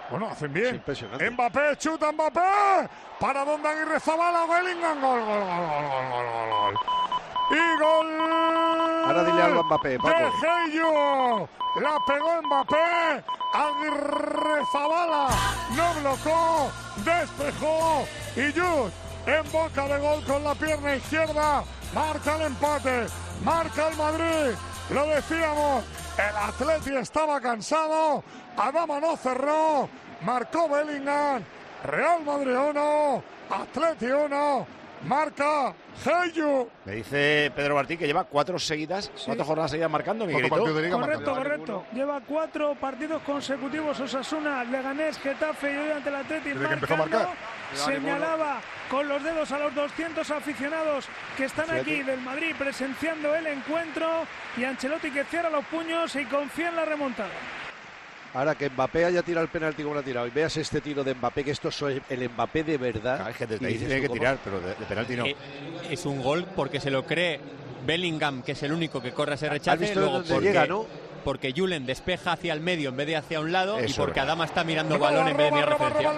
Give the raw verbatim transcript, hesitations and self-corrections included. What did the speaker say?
Bueno, hacen bien. Impresionante. Mbappé, chuta Mbappé. Para donde Aguirre Zabala, Bellingham. Gol, gol, gol, gol, gol, gol. Y gol. Ahora dile algo a Mbappé, Paco. De Geyou. La pegó Mbappé. Aguirre Zabala no blocó, despejó. Y Jude en boca de gol con la pierna izquierda. Marca el empate. Marca el Madrid. Lo decíamos. El Atleti estaba cansado. Adama no cerró. Marcó Bellingham. Real Madrid uno. Atleti uno. Marca Geyou. Me dice Pedro Martín que lleva cuatro seguidas, sí. cuatro jornadas seguidas marcando, Miguelito. Correcto, marcando. correcto. Lleva cuatro partidos consecutivos. Osasuna, Leganés, Getafe y hoy ante el Atleti Desde que empezó a marcar. Señalaba con los dedos a los doscientos aficionados que están Fíjate. aquí del Madrid presenciando el encuentro, y Ancelotti que cierra los puños y confía en la remontada. Ahora que Mbappé haya tirado el penalti como lo ha tirado y veas este tiro de Mbappé, que esto es el Mbappé de verdad. Claro, es que desde ahí dices, tiene que ¿cómo? tirar, pero de, de penalti no. Eh, es un gol porque se lo cree Bellingham, que es el único que corre ese rechace. ¿Has visto luego dónde porque, llega, no? porque Julen despeja hacia el medio en vez de hacia un lado. Eso y porque es. Adama está mirando Roba, balón en vez de roba, mirar roba, referencia. roba.